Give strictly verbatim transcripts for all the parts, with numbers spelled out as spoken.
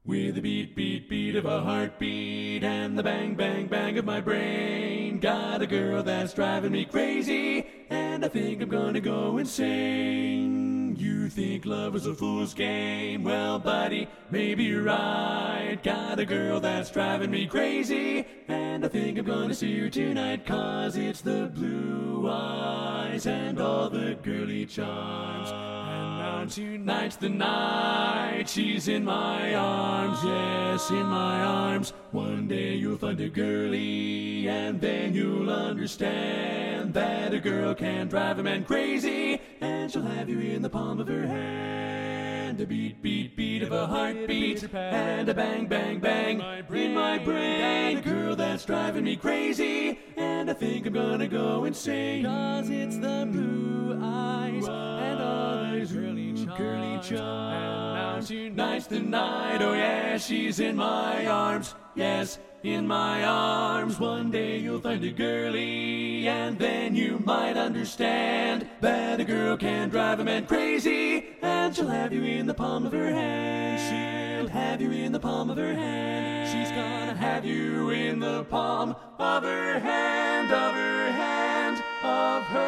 With the beat, beat, beat of a heartbeat and the bang, bang, bang of my brain. Got a girl that's driving me crazy, and I think I'm gonna go insane. You think love is a fool's game? Well, buddy, maybe you're right. Got a girl that's driving me crazy, and I think I'm gonna see her tonight. Cause it's the blue eyes and all the girly charms. And now tonight's the night she's in my arms. Yes, in my arms. One day you'll find a girlie, and then you'll understand that a girl can drive a man crazy, and she'll have you in the palm of her hand. A beat, beat, beat of a heartbeat, and a bang, bang, bang in my brain. Got a girl that's driving me crazy, and I think I'm gonna go insane. Cause it's the blue eyes and all those girly charms. Girly charms. And now tonight's the night, oh yeah, she's in my arms. Yes, in my arms. One day you'll find a girlie, and then you might understand that a girl can drive a man crazy, and she'll have you in the palm of her hand. She'll have you in the palm of her hand. She's gonna have you in the palm of her hand, of her hand, of her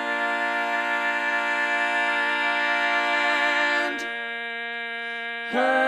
hand. Her